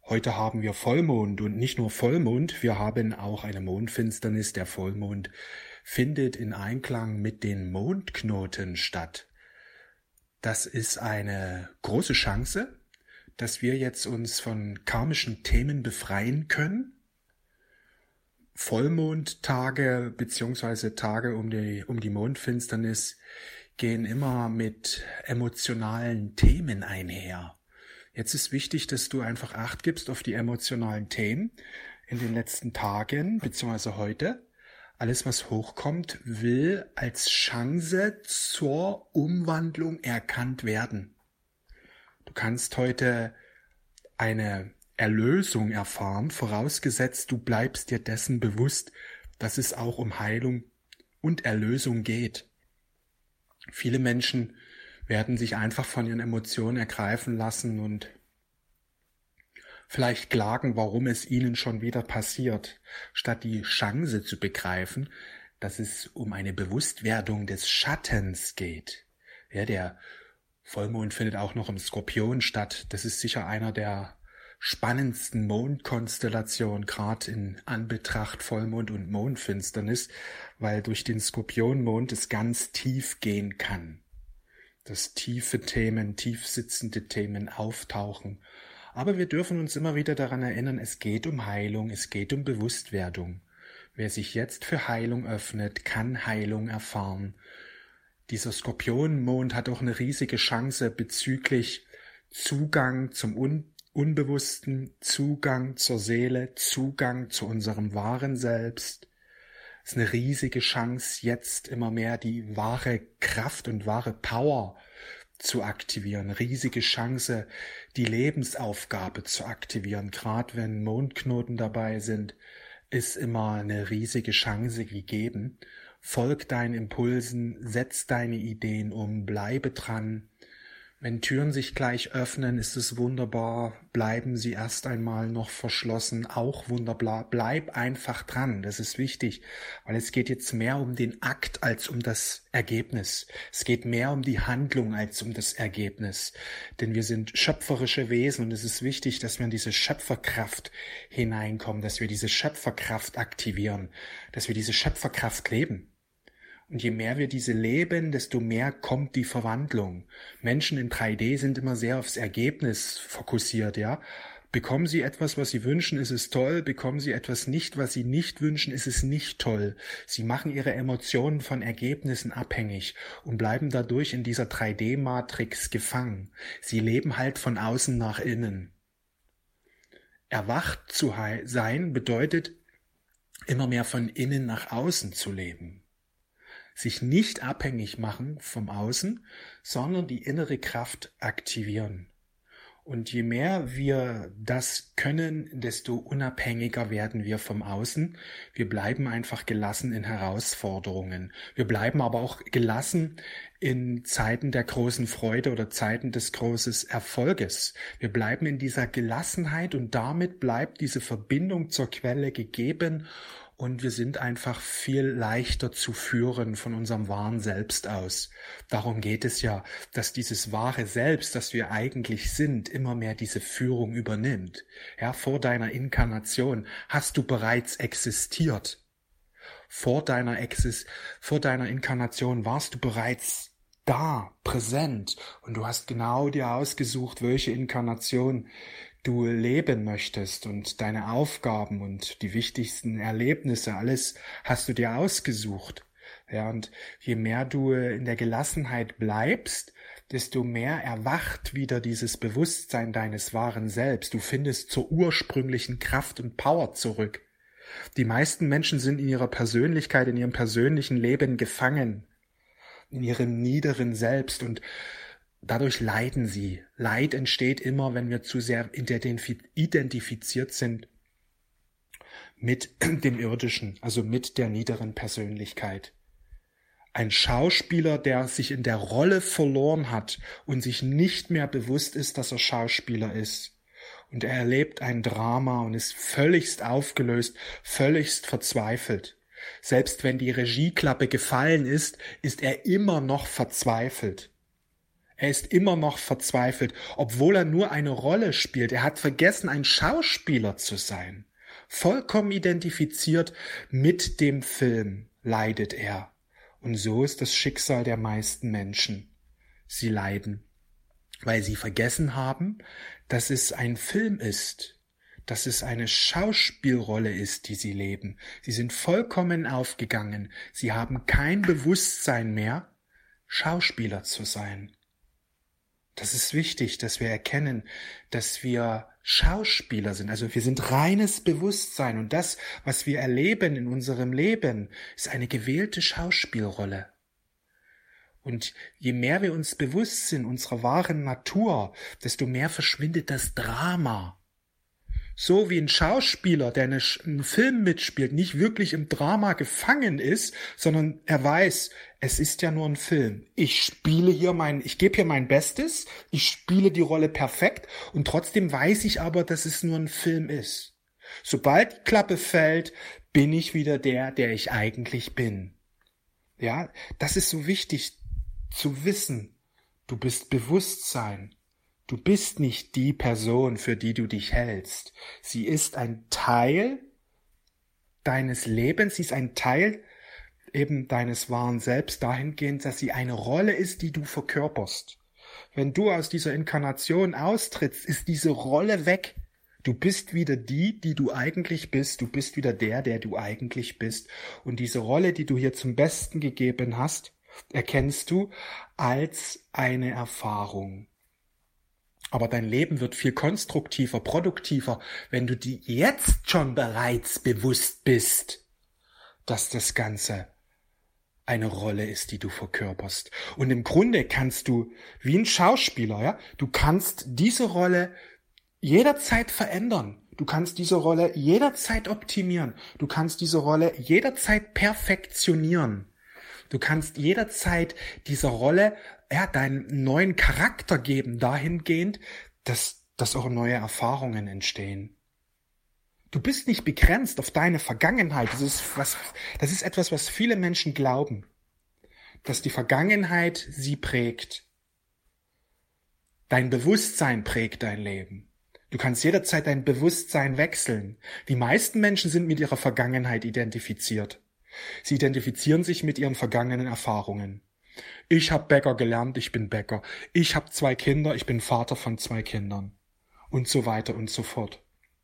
Heute haben wir Vollmond und nicht nur Vollmond, wir haben auch eine Mondfinsternis. Der Vollmond findet in Einklang mit den Mondknoten statt. Das ist eine große Chance, dass wir jetzt uns von karmischen Themen befreien können. Vollmondtage bzw. Tage um die Mondfinsternis gehen immer mit emotionalen Themen einher. Jetzt ist wichtig, dass du einfach Acht gibst auf die emotionalen Themen in den letzten Tagen bzw. heute. Alles, was hochkommt, will als Chance zur Umwandlung erkannt werden. Du kannst heute eine Erlösung erfahren, vorausgesetzt du bleibst dir dessen bewusst, dass es auch um Heilung und Erlösung geht. Viele Menschen werden sich einfach von ihren Emotionen ergreifen lassen und vielleicht klagen, warum es ihnen schon wieder passiert, statt die Chance zu begreifen, dass es um eine Bewusstwerdung des Schattens geht. Ja, der Vollmond findet auch noch im Skorpion statt. Das ist sicher einer der spannendsten Mondkonstellationen, gerade in Anbetracht Vollmond und Mondfinsternis, weil durch den Skorpionmond es ganz tief gehen kann. Dass tiefe Themen, tief sitzende Themen auftauchen. Aber wir dürfen uns immer wieder daran erinnern, es geht um Heilung, es geht um Bewusstwerdung. Wer sich jetzt für Heilung öffnet, kann Heilung erfahren. Dieser Skorpionmond hat auch eine riesige Chance bezüglich Zugang zum Unbewussten, Zugang zur Seele, Zugang zu unserem wahren Selbst. Es ist eine riesige Chance, jetzt immer mehr die wahre Kraft und wahre Power zu aktivieren. Riesige Chance, die Lebensaufgabe zu aktivieren. Gerade wenn Mondknoten dabei sind, ist immer eine riesige Chance gegeben. Folg deinen Impulsen, setz deine Ideen um, bleibe dran. Wenn Türen sich gleich öffnen, ist es wunderbar. Bleiben sie erst einmal noch verschlossen, auch wunderbar. Bleib einfach dran, das ist wichtig, weil es geht jetzt mehr um den Akt als um das Ergebnis. Es geht mehr um die Handlung als um das Ergebnis. Denn wir sind schöpferische Wesen und es ist wichtig, dass wir in diese Schöpferkraft hineinkommen, dass wir diese Schöpferkraft aktivieren, dass wir diese Schöpferkraft leben. Und je mehr wir diese leben, desto mehr kommt die Verwandlung. Menschen in 3D sind immer sehr aufs Ergebnis fokussiert, ja. Bekommen sie etwas, was sie wünschen, ist es toll. Bekommen sie etwas nicht, was sie nicht wünschen, ist es nicht toll. Sie machen ihre Emotionen von Ergebnissen abhängig und bleiben dadurch in dieser 3D-Matrix gefangen. Sie leben halt von außen nach innen. Erwacht zu sein bedeutet, immer mehr von innen nach außen zu leben. Sich nicht abhängig machen vom Außen, sondern die innere Kraft aktivieren. Und je mehr wir das können, desto unabhängiger werden wir vom Außen. Wir bleiben einfach gelassen in Herausforderungen. Wir bleiben aber auch gelassen in Zeiten der großen Freude oder Zeiten des großen Erfolges. Wir bleiben in dieser Gelassenheit und damit bleibt diese Verbindung zur Quelle gegeben. Und wir sind einfach viel leichter zu führen von unserem wahren Selbst aus. Darum geht es ja, dass dieses wahre Selbst, das wir eigentlich sind, immer mehr diese Führung übernimmt. Ja, vor deiner Inkarnation hast du bereits existiert. Vor deiner Inkarnation warst du bereits da, präsent. Und du hast genau dir ausgesucht, welche Inkarnation du leben möchtest und deine Aufgaben und die wichtigsten Erlebnisse, alles hast du dir ausgesucht. Ja, und je mehr du in der Gelassenheit bleibst, desto mehr erwacht wieder dieses Bewusstsein deines wahren Selbst. Du findest zur ursprünglichen Kraft und Power zurück. Die meisten Menschen sind in ihrer Persönlichkeit, in ihrem persönlichen Leben gefangen, in ihrem niederen Selbst und dadurch leiden sie. Leid entsteht immer, wenn wir zu sehr identifiziert sind mit dem Irdischen, also mit der niederen Persönlichkeit. Ein Schauspieler, der sich in der Rolle verloren hat und sich nicht mehr bewusst ist, dass er Schauspieler ist. Und er erlebt ein Drama und ist völligst aufgelöst, völligst verzweifelt. Selbst wenn die Regieklappe gefallen ist, ist er immer noch verzweifelt. Er ist immer noch verzweifelt, obwohl er nur eine Rolle spielt. Er hat vergessen, ein Schauspieler zu sein. Vollkommen identifiziert mit dem Film leidet er. Und so ist das Schicksal der meisten Menschen. Sie leiden, weil sie vergessen haben, dass es ein Film ist, dass es eine Schauspielrolle ist, die sie leben. Sie sind vollkommen aufgegangen. Sie haben kein Bewusstsein mehr, Schauspieler zu sein. Das ist wichtig, dass wir erkennen, dass wir Schauspieler sind. Also wir sind reines Bewusstsein und das, was wir erleben in unserem Leben, ist eine gewählte Schauspielrolle. Und je mehr wir uns bewusst sind unserer wahren Natur, desto mehr verschwindet das Drama. So wie ein Schauspieler, der einen Film mitspielt, nicht wirklich im Drama gefangen ist, sondern er weiß, es ist ja nur ein Film. Ich gebe hier mein Bestes, ich spiele die Rolle perfekt und trotzdem weiß ich aber, dass es nur ein Film ist. Sobald die Klappe fällt, bin ich wieder der ich eigentlich bin. Ja, das ist so wichtig zu wissen. Du bist Bewusstsein. Du bist nicht die Person, für die du dich hältst. Sie ist ein Teil deines Lebens, sie ist ein Teil eben deines wahren Selbst dahingehend, dass sie eine Rolle ist, die du verkörperst. Wenn du aus dieser Inkarnation austrittst, ist diese Rolle weg. Du bist wieder die du eigentlich bist. Du bist wieder der du eigentlich bist. Und diese Rolle, die du hier zum Besten gegeben hast, erkennst du als eine Erfahrung. Aber dein Leben wird viel konstruktiver, produktiver, wenn du dir jetzt schon bereits bewusst bist, dass das Ganze eine Rolle ist, die du verkörperst. Und im Grunde kannst du, wie ein Schauspieler, ja, du kannst diese Rolle jederzeit verändern. Du kannst diese Rolle jederzeit optimieren. Du kannst diese Rolle jederzeit perfektionieren. Du kannst jederzeit dieser Rolle deinen neuen Charakter geben, dahingehend, dass auch neue Erfahrungen entstehen. Du bist nicht begrenzt auf deine Vergangenheit. Das ist etwas, was viele Menschen glauben, dass die Vergangenheit sie prägt. Dein Bewusstsein prägt dein Leben. Du kannst jederzeit dein Bewusstsein wechseln. Die meisten Menschen sind mit ihrer Vergangenheit identifiziert. Sie identifizieren sich mit ihren vergangenen Erfahrungen. Ich habe Bäcker gelernt, ich bin Bäcker. Ich habe 2 Kinder, ich bin Vater von 2 Kindern. Und so weiter und so fort.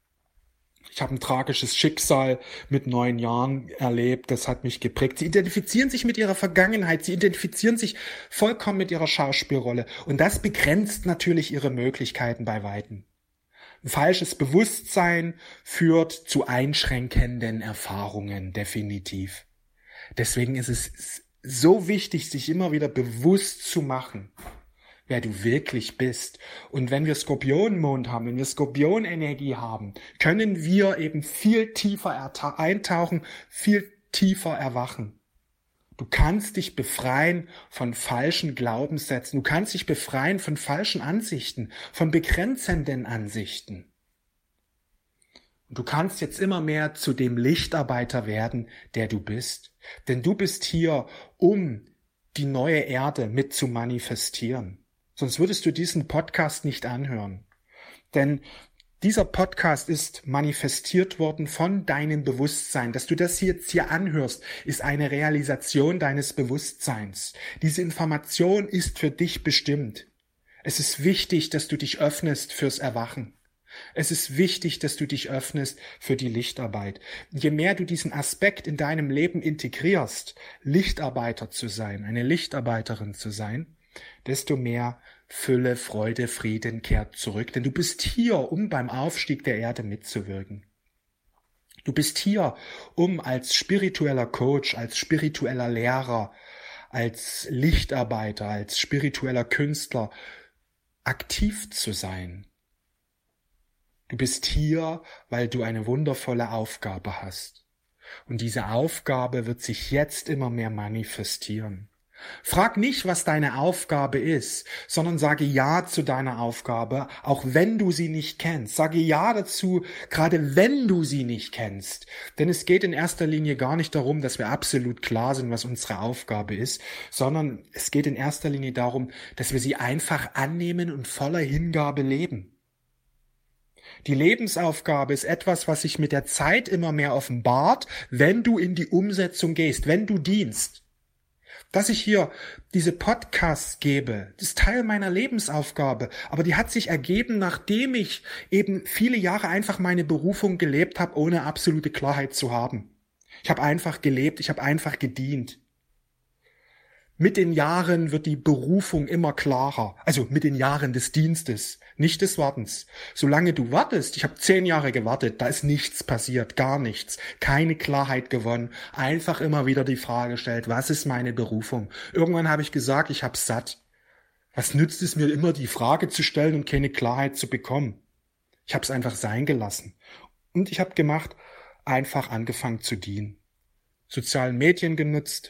Ich habe ein tragisches Schicksal mit 9 Jahren erlebt, das hat mich geprägt. Sie identifizieren sich mit ihrer Vergangenheit, sie identifizieren sich vollkommen mit ihrer Schauspielrolle. Und das begrenzt natürlich ihre Möglichkeiten bei Weitem. Ein falsches Bewusstsein führt zu einschränkenden Erfahrungen, definitiv. Deswegen ist es so wichtig, sich immer wieder bewusst zu machen, wer du wirklich bist. Und wenn wir Skorpionmond haben, wenn wir Skorpionenergie haben, können wir eben viel tiefer eintauchen, viel tiefer erwachen. Du kannst dich befreien von falschen Glaubenssätzen. Du kannst dich befreien von falschen Ansichten, von begrenzenden Ansichten. Und du kannst jetzt immer mehr zu dem Lichtarbeiter werden, der du bist. Denn du bist hier, um die neue Erde mit zu manifestieren. Sonst würdest du diesen Podcast nicht anhören. Denn dieser Podcast ist manifestiert worden von deinem Bewusstsein. Dass du das jetzt hier anhörst, ist eine Realisation deines Bewusstseins. Diese Information ist für dich bestimmt. Es ist wichtig, dass du dich öffnest fürs Erwachen. Es ist wichtig, dass du dich öffnest für die Lichtarbeit. Je mehr du diesen Aspekt in deinem Leben integrierst, Lichtarbeiter zu sein, eine Lichtarbeiterin zu sein, desto mehr Fülle, Freude, Frieden kehrt zurück. Denn du bist hier, um beim Aufstieg der Erde mitzuwirken. Du bist hier, um als spiritueller Coach, als spiritueller Lehrer, als Lichtarbeiter, als spiritueller Künstler aktiv zu sein. Du bist hier, weil du eine wundervolle Aufgabe hast. Und diese Aufgabe wird sich jetzt immer mehr manifestieren. Frag nicht, was deine Aufgabe ist, sondern sage Ja zu deiner Aufgabe, auch wenn du sie nicht kennst. Sage Ja dazu, gerade wenn du sie nicht kennst. Denn es geht in erster Linie gar nicht darum, dass wir absolut klar sind, was unsere Aufgabe ist, sondern es geht in erster Linie darum, dass wir sie einfach annehmen und voller Hingabe leben. Die Lebensaufgabe ist etwas, was sich mit der Zeit immer mehr offenbart, wenn du in die Umsetzung gehst, wenn du dienst. Dass ich hier diese Podcasts gebe, das ist Teil meiner Lebensaufgabe, aber die hat sich ergeben, nachdem ich eben viele Jahre einfach meine Berufung gelebt habe, ohne absolute Klarheit zu haben. Ich habe einfach gelebt, ich habe einfach gedient. Mit den Jahren wird die Berufung immer klarer, also mit den Jahren des Dienstes, nicht des Wartens. Solange du wartest, ich habe 10 Jahre gewartet, da ist nichts passiert, gar nichts, keine Klarheit gewonnen, einfach immer wieder die Frage gestellt, was ist meine Berufung? Irgendwann habe ich gesagt, ich hab's satt. Was nützt es mir immer, die Frage zu stellen und keine Klarheit zu bekommen? Ich habe es einfach sein gelassen. Und ich habe gemacht, einfach angefangen zu dienen. Sozialen Medien genutzt,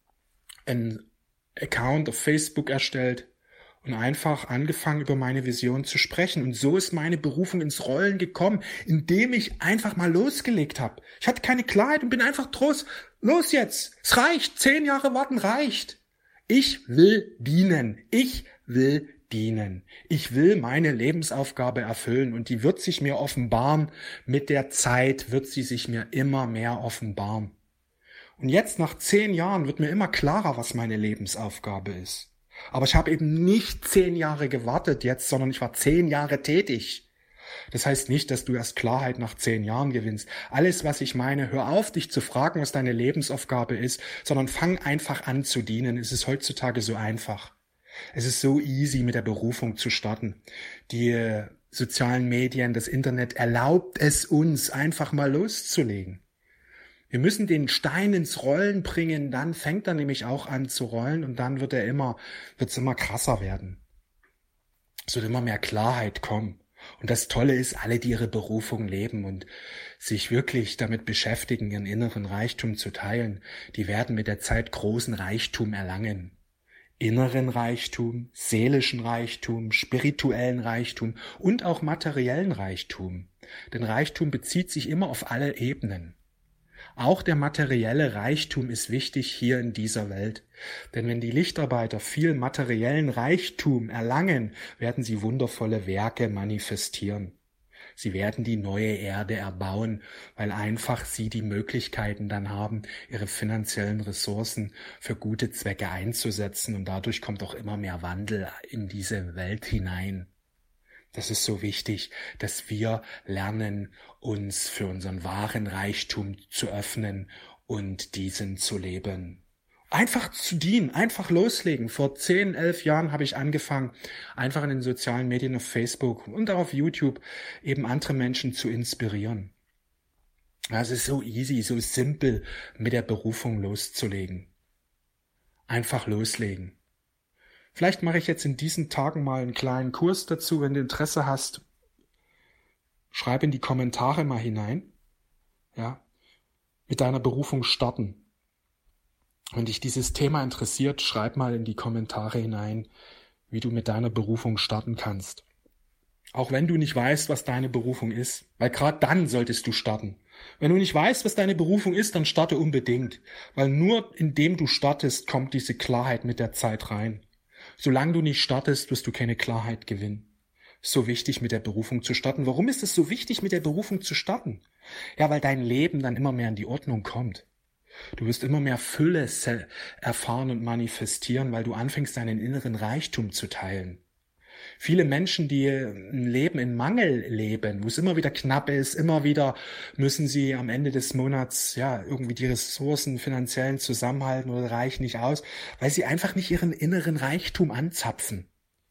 ein Account auf Facebook erstellt und einfach angefangen, über meine Vision zu sprechen. Und so ist meine Berufung ins Rollen gekommen, indem ich einfach mal losgelegt habe. Ich hatte keine Klarheit und bin einfach los jetzt. Es reicht. 10 Jahre warten reicht. Ich will dienen. Ich will dienen. Ich will meine Lebensaufgabe erfüllen und die wird sich mir offenbaren. Mit der Zeit wird sie sich mir immer mehr offenbaren. Und jetzt nach 10 Jahren wird mir immer klarer, was meine Lebensaufgabe ist. Aber ich habe eben nicht 10 Jahre gewartet jetzt, sondern ich war 10 Jahre tätig. Das heißt nicht, dass du erst Klarheit nach 10 Jahren gewinnst. Alles, was ich meine, hör auf, dich zu fragen, was deine Lebensaufgabe ist, sondern fang einfach an zu dienen. Es ist heutzutage so einfach. Es ist so easy, mit der Berufung zu starten. Die sozialen Medien, das Internet erlaubt es uns, einfach mal loszulegen. Wir müssen den Stein ins Rollen bringen, dann fängt er nämlich auch an zu rollen und dann wird es immer krasser werden. Es wird immer mehr Klarheit kommen. Und das Tolle ist, alle, die ihre Berufung leben und sich wirklich damit beschäftigen, ihren inneren Reichtum zu teilen, die werden mit der Zeit großen Reichtum erlangen. Inneren Reichtum, seelischen Reichtum, spirituellen Reichtum und auch materiellen Reichtum. Denn Reichtum bezieht sich immer auf alle Ebenen. Auch der materielle Reichtum ist wichtig hier in dieser Welt. Denn wenn die Lichtarbeiter viel materiellen Reichtum erlangen, werden sie wundervolle Werke manifestieren. Sie werden die neue Erde erbauen, weil einfach sie die Möglichkeiten dann haben, ihre finanziellen Ressourcen für gute Zwecke einzusetzen. Und dadurch kommt auch immer mehr Wandel in diese Welt hinein. Das ist so wichtig, dass wir lernen, uns für unseren wahren Reichtum zu öffnen und diesen zu leben. Einfach zu dienen, einfach loslegen. Vor 10, 11 Jahren habe ich angefangen, einfach in den sozialen Medien auf Facebook und auch auf YouTube eben andere Menschen zu inspirieren. Es ist so easy, so simpel, mit der Berufung loszulegen. Einfach loslegen. Vielleicht mache ich jetzt in diesen Tagen mal einen kleinen Kurs dazu, wenn du Interesse hast. Schreib in die Kommentare mal hinein, ja, mit deiner Berufung starten. Wenn dich dieses Thema interessiert, schreib mal in die Kommentare hinein, wie du mit deiner Berufung starten kannst. Auch wenn du nicht weißt, was deine Berufung ist, weil gerade dann solltest du starten. Wenn du nicht weißt, was deine Berufung ist, dann starte unbedingt, weil nur indem du startest, kommt diese Klarheit mit der Zeit rein. Solange du nicht startest, wirst du keine Klarheit gewinnen. Es ist so wichtig, mit der Berufung zu starten. Warum ist es so wichtig, mit der Berufung zu starten? Ja, weil dein Leben dann immer mehr in die Ordnung kommt. Du wirst immer mehr Fülle erfahren und manifestieren, weil du anfängst, deinen inneren Reichtum zu teilen. Viele Menschen, die ein Leben in Mangel leben, wo es immer wieder knapp ist, immer wieder müssen sie am Ende des Monats irgendwie die Ressourcen finanziellen zusammenhalten oder reichen nicht aus, weil sie einfach nicht ihren inneren Reichtum anzapfen.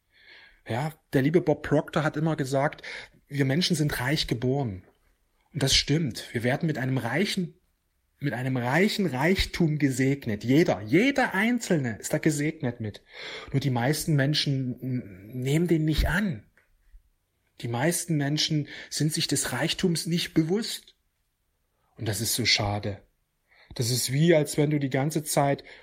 Ja, der liebe Bob Proctor hat immer gesagt, wir Menschen sind reich geboren. Und das stimmt. Wir werden mit einem reichen Reichtum gesegnet. Jeder Einzelne ist da gesegnet mit. Nur die meisten Menschen nehmen den nicht an. Die meisten Menschen sind sich des Reichtums nicht bewusst. Und das ist so schade. Das ist wie, als wenn du die ganze Zeit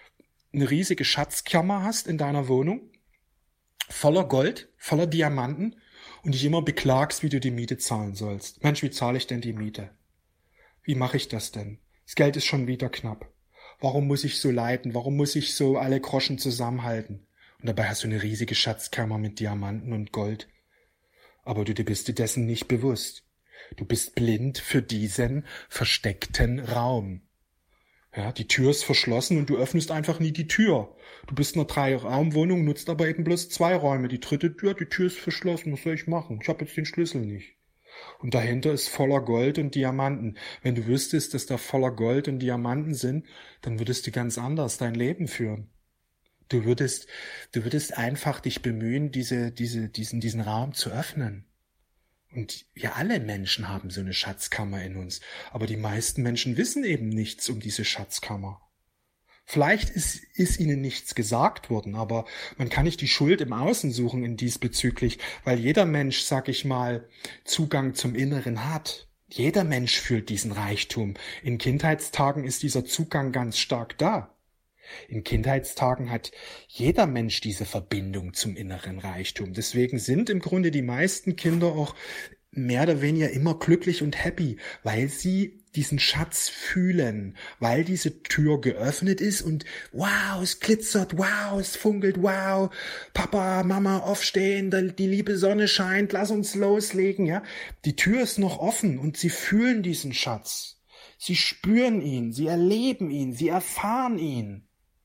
eine riesige Schatzkammer hast in deiner Wohnung, voller Gold, voller Diamanten und dich immer beklagst, wie du die Miete zahlen sollst. Mensch, wie zahle ich denn die Miete? Wie mache ich das denn? Das Geld ist schon wieder knapp. Warum muss ich so leiden? Warum muss ich so alle Groschen zusammenhalten? Und dabei hast du eine riesige Schatzkammer mit Diamanten und Gold. Aber du bist dir dessen nicht bewusst. Du bist blind für diesen versteckten Raum. Ja, die Tür ist verschlossen und du öffnest einfach nie die Tür. Du bist in einer 3-Raum-Wohnung, nutzt aber eben bloß 2 Räume. Die dritte Tür, die Tür ist verschlossen. Was soll ich machen? Ich habe jetzt den Schlüssel nicht. Und dahinter ist voller Gold und Diamanten. Wenn du wüsstest, dass da voller Gold und Diamanten sind, dann würdest du ganz anders dein Leben führen. Du würdest einfach dich bemühen, diesen Raum zu öffnen. Und wir alle Menschen haben so eine Schatzkammer in uns. Aber die meisten Menschen wissen eben nichts um diese Schatzkammer. Vielleicht ist ihnen nichts gesagt worden, aber man kann nicht die Schuld im Außen suchen in diesbezüglich, weil jeder Mensch, sag ich mal, Zugang zum Inneren hat. Jeder Mensch fühlt diesen Reichtum. In Kindheitstagen ist dieser Zugang ganz stark da. In Kindheitstagen hat jeder Mensch diese Verbindung zum inneren Reichtum. Deswegen sind im Grunde die meisten Kinder auch mehr oder weniger immer glücklich und happy, weil sie diesen Schatz fühlen, weil diese Tür geöffnet ist und wow, es glitzert, wow, es funkelt, wow, Papa, Mama, aufstehen, die liebe Sonne scheint, lass uns loslegen, ja. Die Tür ist noch offen und sie fühlen diesen Schatz. Sie spüren ihn, sie erleben ihn, sie erfahren ihn.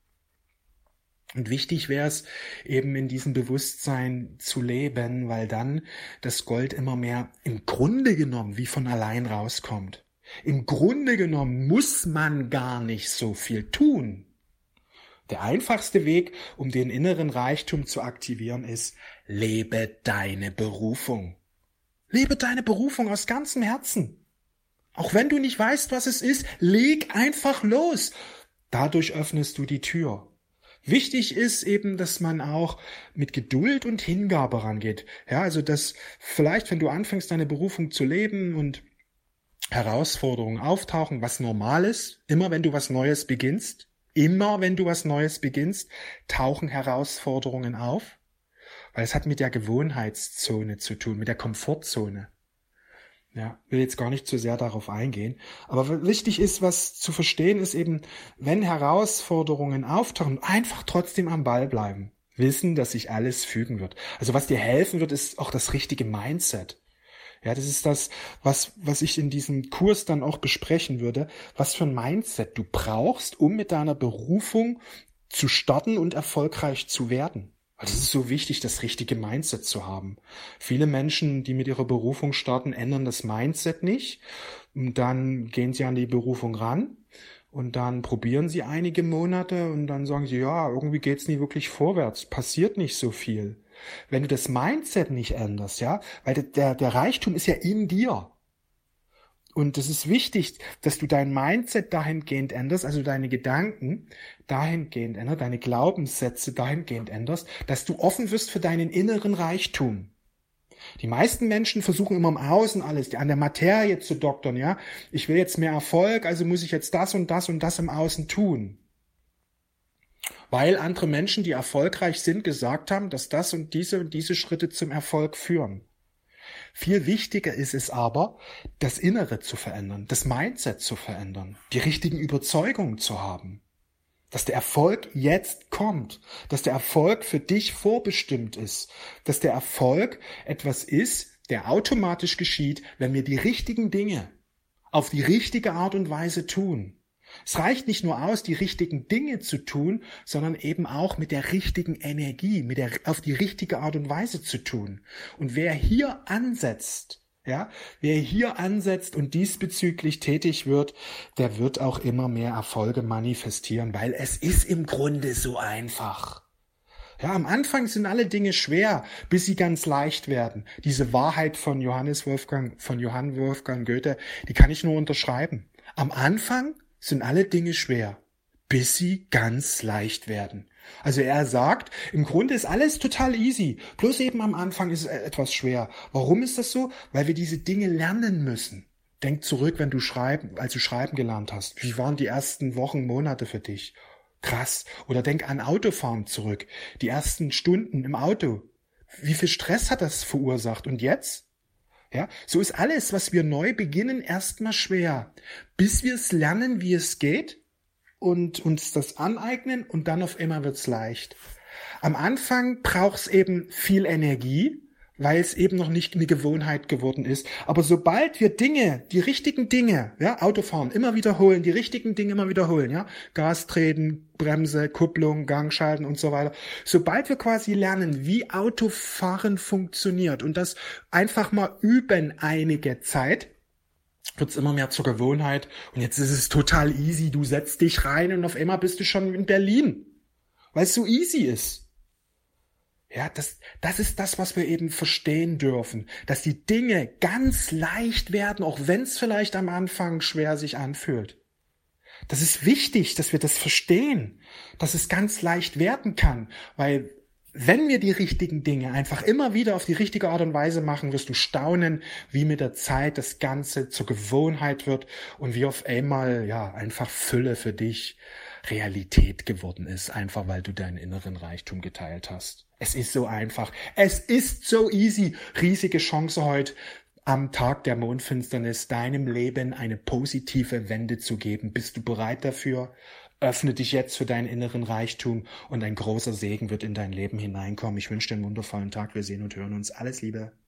Und wichtig wäre es eben in diesem Bewusstsein zu leben, weil dann das Gold immer mehr im Grunde genommen wie von allein rauskommt. Im Grunde genommen muss man gar nicht so viel tun. Der einfachste Weg, um den inneren Reichtum zu aktivieren, ist, lebe deine Berufung. Lebe deine Berufung aus ganzem Herzen. Auch wenn du nicht weißt, was es ist, leg einfach los. Dadurch öffnest du die Tür. Wichtig ist eben, dass man auch mit Geduld und Hingabe rangeht. Ja, also dass vielleicht, wenn du anfängst, deine Berufung zu leben und Herausforderungen auftauchen, was normal ist, immer wenn du was Neues beginnst, tauchen Herausforderungen auf, weil es hat mit der Gewohnheitszone zu tun, mit der Komfortzone. Ja, will jetzt gar nicht zu sehr darauf eingehen. Aber wichtig ist, was zu verstehen ist eben, wenn Herausforderungen auftauchen, einfach trotzdem am Ball bleiben. Wissen, dass sich alles fügen wird. Also was dir helfen wird, ist auch das richtige Mindset. Ja, das ist das, was ich in diesem Kurs dann auch besprechen würde. Was für ein Mindset du brauchst, um mit deiner Berufung zu starten und erfolgreich zu werden. Weil es ist so wichtig, das richtige Mindset zu haben. Viele Menschen, die mit ihrer Berufung starten, ändern das Mindset nicht. Und dann gehen sie an die Berufung ran. Und dann probieren sie einige Monate und dann sagen sie, ja, irgendwie geht's nie wirklich vorwärts. Passiert nicht so viel. Wenn du das Mindset nicht änderst, ja, weil der Reichtum ist ja in dir. Und es ist wichtig, dass du dein Mindset dahingehend änderst, also deine Gedanken dahingehend änderst, deine Glaubenssätze dahingehend änderst, dass du offen wirst für deinen inneren Reichtum. Die meisten Menschen versuchen immer im Außen alles, an der Materie zu doktern, ja. Ich will jetzt mehr Erfolg, also muss ich jetzt das und das und das im Außen tun. Weil andere Menschen, die erfolgreich sind, gesagt haben, dass das und diese Schritte zum Erfolg führen. Viel wichtiger ist es aber, das Innere zu verändern, das Mindset zu verändern, die richtigen Überzeugungen zu haben. Dass der Erfolg jetzt kommt, dass der Erfolg für dich vorbestimmt ist, dass der Erfolg etwas ist, der automatisch geschieht, wenn wir die richtigen Dinge auf die richtige Art und Weise tun. Es reicht nicht nur aus, die richtigen Dinge zu tun, sondern eben auch mit der richtigen Energie, auf die richtige Art und Weise zu tun. Und wer hier ansetzt und diesbezüglich tätig wird, der wird auch immer mehr Erfolge manifestieren, weil es ist im Grunde so einfach. Ja, am Anfang sind alle Dinge schwer, bis sie ganz leicht werden. Diese Wahrheit von Johann Wolfgang Goethe, die kann ich nur unterschreiben. Am Anfang sind alle Dinge schwer, bis sie ganz leicht werden. Also er sagt, im Grunde ist alles total easy, bloß eben am Anfang ist es etwas schwer. Warum ist das so? Weil wir diese Dinge lernen müssen. Denk zurück, als du schreiben gelernt hast. Wie waren die ersten Wochen, Monate für dich? Krass. Oder denk an Autofahren zurück. Die ersten Stunden im Auto. Wie viel Stress hat das verursacht? Und jetzt? Ja, so ist alles, was wir neu beginnen, erstmal schwer. Bis wir es lernen, wie es geht und uns das aneignen und dann auf einmal wird's leicht. Am Anfang braucht's eben viel Energie, weil es eben noch nicht eine Gewohnheit geworden ist. Aber sobald wir die richtigen Dinge, ja, Autofahren immer wiederholen, die richtigen Dinge immer wiederholen, ja, Gas treten, Bremse, Kupplung, Gang schalten und so weiter. Sobald wir quasi lernen, wie Autofahren funktioniert und das einfach mal üben einige Zeit, wird's immer mehr zur Gewohnheit. Und jetzt ist es total easy. Du setzt dich rein und auf einmal bist du schon in Berlin, weil es so easy ist. Ja, das ist das, was wir eben verstehen dürfen, dass die Dinge ganz leicht werden, auch wenn es vielleicht am Anfang schwer sich anfühlt. Das ist wichtig, dass wir das verstehen, dass es ganz leicht werden kann, weil wenn wir die richtigen Dinge einfach immer wieder auf die richtige Art und Weise machen, wirst du staunen, wie mit der Zeit das Ganze zur Gewohnheit wird und wie auf einmal, ja, einfach Fülle für dich Realität geworden ist, einfach weil du deinen inneren Reichtum geteilt hast. Es ist so einfach. Es ist so easy. Riesige Chance heute am Tag der Mondfinsternis deinem Leben eine positive Wende zu geben. Bist du bereit dafür? Öffne dich jetzt für deinen inneren Reichtum und ein großer Segen wird in dein Leben hineinkommen. Ich wünsche dir einen wundervollen Tag. Wir sehen und hören uns. Alles Liebe.